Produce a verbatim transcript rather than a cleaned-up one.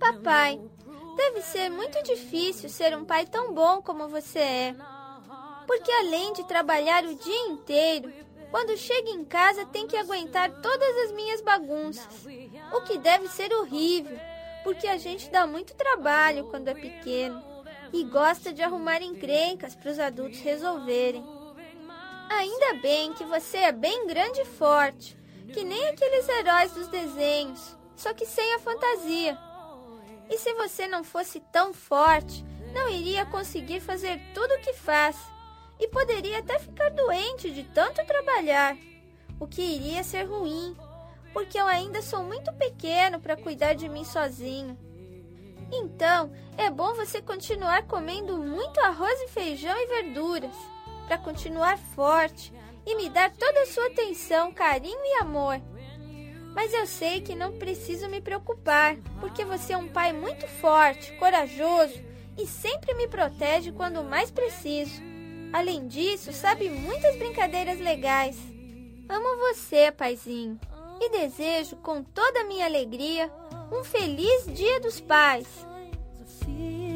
Papai, deve ser muito difícil ser um pai tão bom como você é. Porque além de trabalhar o dia inteiro, quando chega em casa tem que aguentar todas as minhas bagunças. O que deve ser horrível, porque a gente dá muito trabalho quando é pequeno e gosta de arrumar encrencas para os adultos resolverem. Ainda bem que você é bem grande e forte, que nem aqueles heróis dos desenhos, só que sem a fantasia. E se você não fosse tão forte, não iria conseguir fazer tudo o que faz e poderia até ficar doente de tanto trabalhar, o que iria ser ruim, porque eu ainda sou muito pequeno para cuidar de mim sozinho. Então, é bom você continuar comendo muito arroz e feijão e verduras, para continuar forte e me dar toda a sua atenção, carinho e amor. Mas eu sei que não preciso me preocupar, porque você é um pai muito forte, corajoso e sempre me protege quando mais preciso. Além disso, sabe muitas brincadeiras legais. Amo você, paizinho, e desejo com toda a minha alegria um feliz Dia dos Pais.